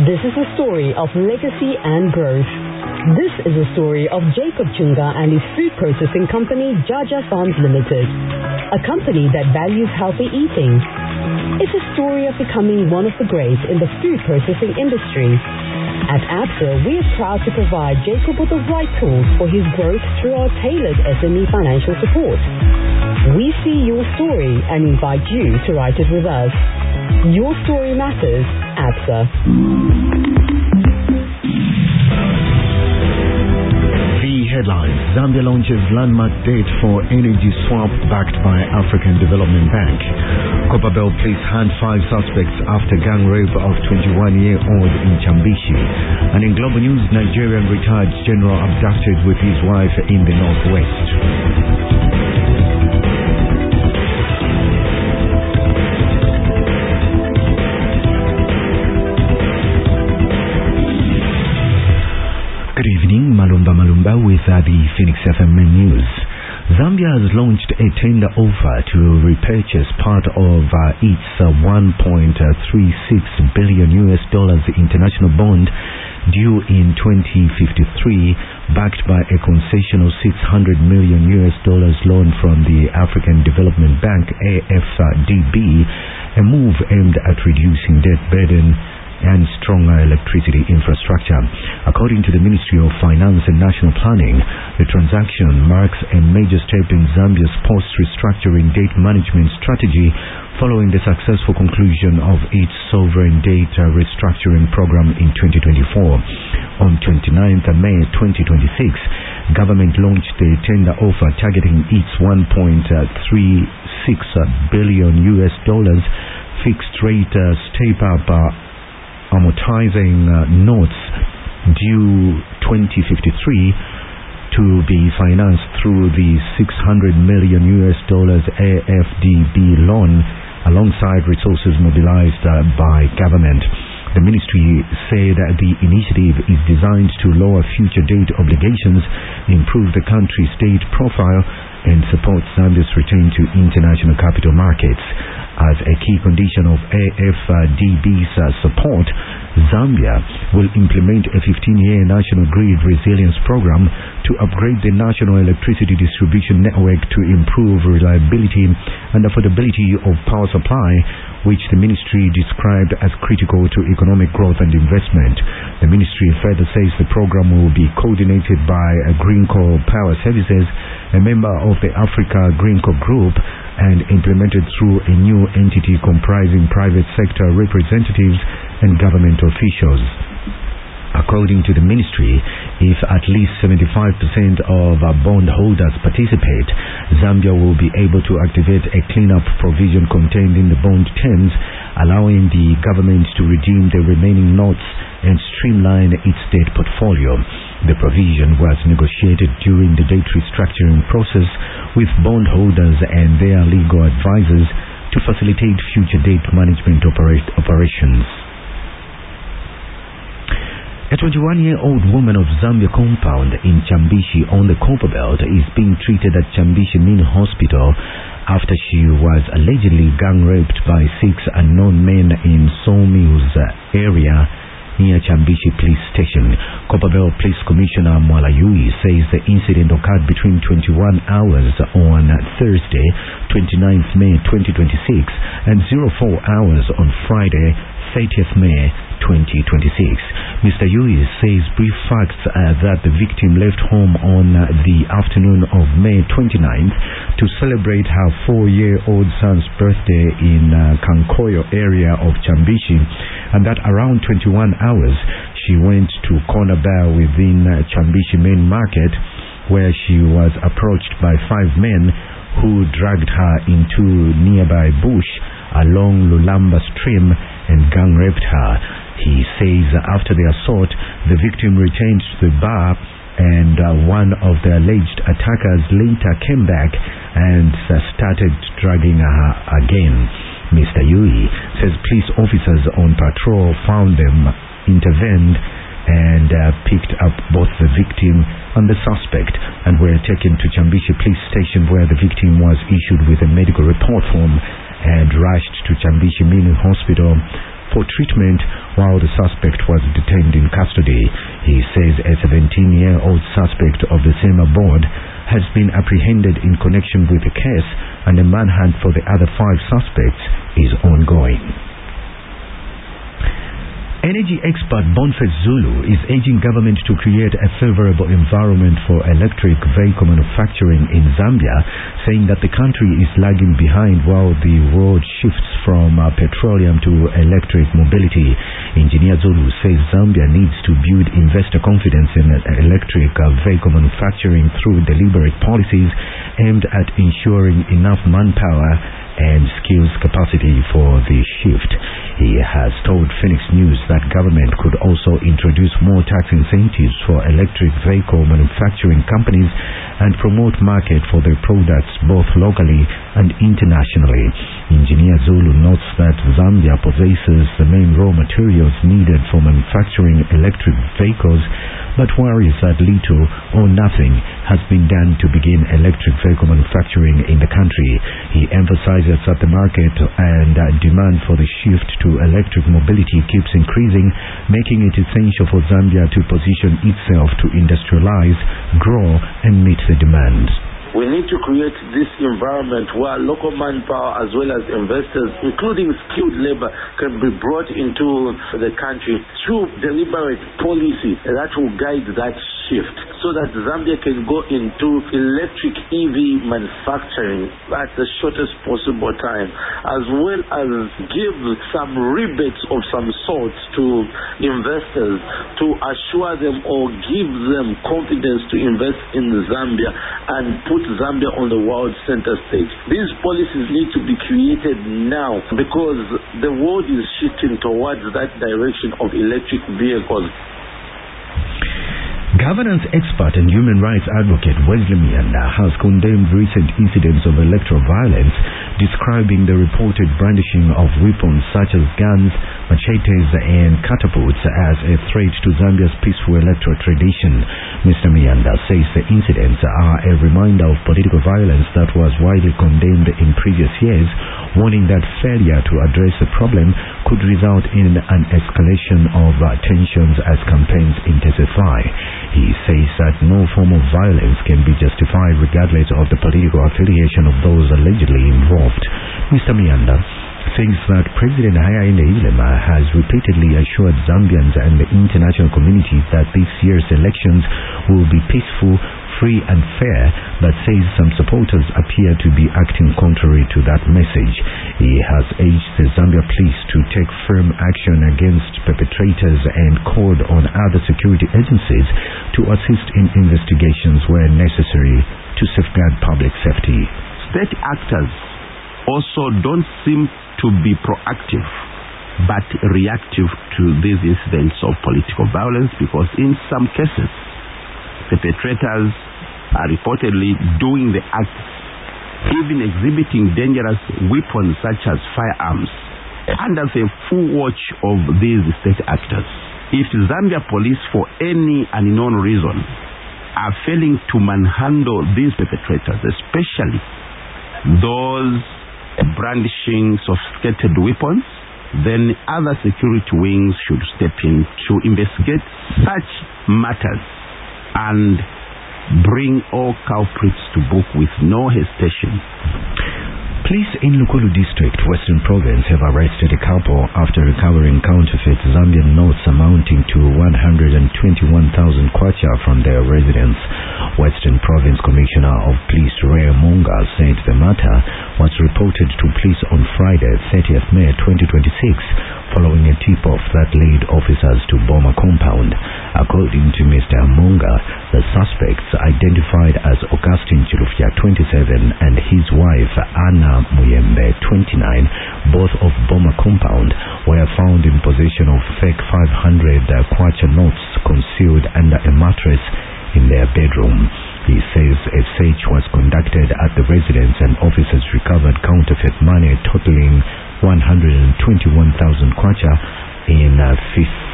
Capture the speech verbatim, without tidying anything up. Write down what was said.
This is a story of legacy and growth. This is a story of Jacob Chunga and his food processing company, Jaja Farms Limited, a company that values healthy eating. It's a story of becoming one of the greats in the food processing industry. At ABSA, we are proud to provide Jacob with the right tools for his growth through our tailored S M E financial support. We see your story and invite you to write it with us. Your story matters, ABSA. The headlines: Zambia launches landmark date for energy swap backed by African Development Bank. Copperbelt police hand five suspects after gang rape of twenty-one-year-old in Chambishi. And in global news, Nigerian retired general abducted with his wife in the northwest. Good evening, Malumba Malumba with uh, the Phoenix F M News. Zambia has launched a tender offer to repurchase part of uh, its uh, one point three six billion U S dollars international bond due in twenty fifty-three, backed by a concessional six hundred million U S dollars loan from the African Development Bank A F D B, a move aimed at reducing debt burden and stronger electricity infrastructure. According to the Ministry of Finance and National Planning, the transaction marks a major step in Zambia's post-restructuring debt management strategy following the successful conclusion of its sovereign debt restructuring program in twenty twenty-four. On twenty-ninth of May twenty twenty-six, government launched the tender offer targeting its one point three six billion U S dollars fixed rate uh, step-up uh, amortizing uh, notes due twenty fifty-three to be financed through the six hundred million U S dollars A F D B loan alongside resources mobilized uh, by government. The ministry said that the initiative is designed to lower future debt obligations, improve the country's debt profile, and support Zambia's return to international capital markets. As a key condition of A F D B's uh, support, Zambia will implement a fifteen-year national grid resilience program to upgrade the national electricity distribution network to improve reliability and affordability of power supply, which the ministry described as critical to economic growth and investment. The ministry further says the program will be coordinated by Greenco Power Services, a member of the Africa Greenco Group, and implemented through a new entity comprising private sector representatives and government officials. According to the ministry, if at least seventy-five percent of uh, bondholders participate, Zambia will be able to activate a cleanup provision contained in the bond terms, allowing the government to redeem the remaining notes and streamline its debt portfolio. The provision was negotiated during the debt restructuring process with bondholders and their legal advisors to facilitate future debt management opera- operations. A twenty-one-year-old woman of Zambia compound in Chambishi on the Copperbelt is being treated at Chambishi Mini Hospital after she was allegedly gang raped by six unknown men in Sawmills area near Chambishi Police Station. Copperbelt Police Commissioner Mwala Yui says the incident occurred between twenty-one hours on Thursday, twenty-ninth May twenty twenty-six and oh four hours on Friday, thirtieth May twenty twenty-six. Mister Yui says brief facts uh, that the victim left home on uh, the afternoon of May twenty-ninth to celebrate her four-year-old son's birthday in uh, Kankoyo area of Chambishi, and that around twenty-one hours she went to Corner Bar within uh, Chambishi Main Market, where she was approached by five men who dragged her into nearby bush along Lulamba stream and gang raped her. He says after the assault, the victim returned to the bar and uh, one of the alleged attackers later came back and uh, started dragging her again. Mister Yui says police officers on patrol found them, intervened, and uh, picked up both the victim and the suspect and were taken to Chambishi Police Station, where the victim was issued with a medical report form and rushed to Chambishi Mini Hospital for treatment while the suspect was detained in custody. He says a seventeen-year-old suspect of the same abode has been apprehended in connection with the case, and the manhunt for the other five suspects is ongoing. Energy expert Boniface Zulu is urging government to create a favorable environment for electric vehicle manufacturing in Zambia, saying that the country is lagging behind while the world shifts from uh, petroleum to electric mobility. Engineer Zulu says Zambia needs to build investor confidence in electric uh, vehicle manufacturing through deliberate policies aimed at ensuring enough manpower and skills capacity for the shift. He has told Phoenix News that government could also introduce more tax incentives for electric vehicle manufacturing companies and promote market for their products both locally and internationally. Engineer Zulu notes that Zambia possesses the main raw materials needed for manufacturing electric vehicles, but worries that little or nothing has been done to begin electric vehicle manufacturing in the country. He emphasizes that the market and uh, demand for the shift to electric mobility keeps increasing, making it essential for Zambia to position itself to industrialize, grow, and meet the demand. We need to create this environment where local manpower as well as investors, including skilled labor, can be brought into the country through deliberate policy that will guide that shift so that Zambia can go into electric E V manufacturing at the shortest possible time, as well as give some rebates of some sort to investors to assure them or give them confidence to invest in Zambia and put Zambia on the world center stage. These policies need to be created now because the world is shifting towards that direction of electric vehicles. Governance expert and human rights advocate Wesley Mianda has condemned recent incidents of electoral violence, describing the reported brandishing of weapons such as guns, machetes, and catapults as a threat to Zambia's peaceful electoral tradition. Mister Mianda says the incidents are a reminder of political violence that was widely condemned in previous years, warning that failure to address the problem could result in an escalation of uh, tensions as campaigns intensify. He says that no form of violence can be justified regardless of the political affiliation of those allegedly involved. Mister Mianda thinks that President Hakainde Hichilema has repeatedly assured Zambians and the international community that this year's elections will be peaceful, free and fair, but says some supporters appear to be acting contrary to that message. He has urged the Zambia police to take firm action against perpetrators and called on other security agencies to assist in investigations where necessary to safeguard public safety. State actors also don't seem to be proactive but reactive to these incidents of political violence, because in some cases perpetrators are reportedly doing the acts, even exhibiting dangerous weapons such as firearms, under the full watch of these state actors. If Zambia police, for any unknown reason, are failing to manhandle these perpetrators, especially those brandishing sophisticated weapons, then other security wings should step in to investigate such matters and bring all culprits to book with no hesitation. Police in Lukulu District, Western Province, have arrested a couple after recovering counterfeit Zambian notes amounting to one hundred twenty-one thousand kwacha from their residence. Western Province Commissioner of Police Ray Monga said the matter was reported to police on Friday, thirtieth May twenty twenty-six, following a tip-off that led officers to Boma compound. According to Mister Monga, the suspects, identified as Augustine Chilufya, twenty-seven, and his wife Anna Muyembe, twenty-nine, both of Boma compound, were found in possession of fake five hundred uh, kwacha notes concealed under a mattress in their bedroom. He says a search was conducted at the residence and officers recovered counterfeit money totaling one hundred twenty-one thousand kwacha in uh,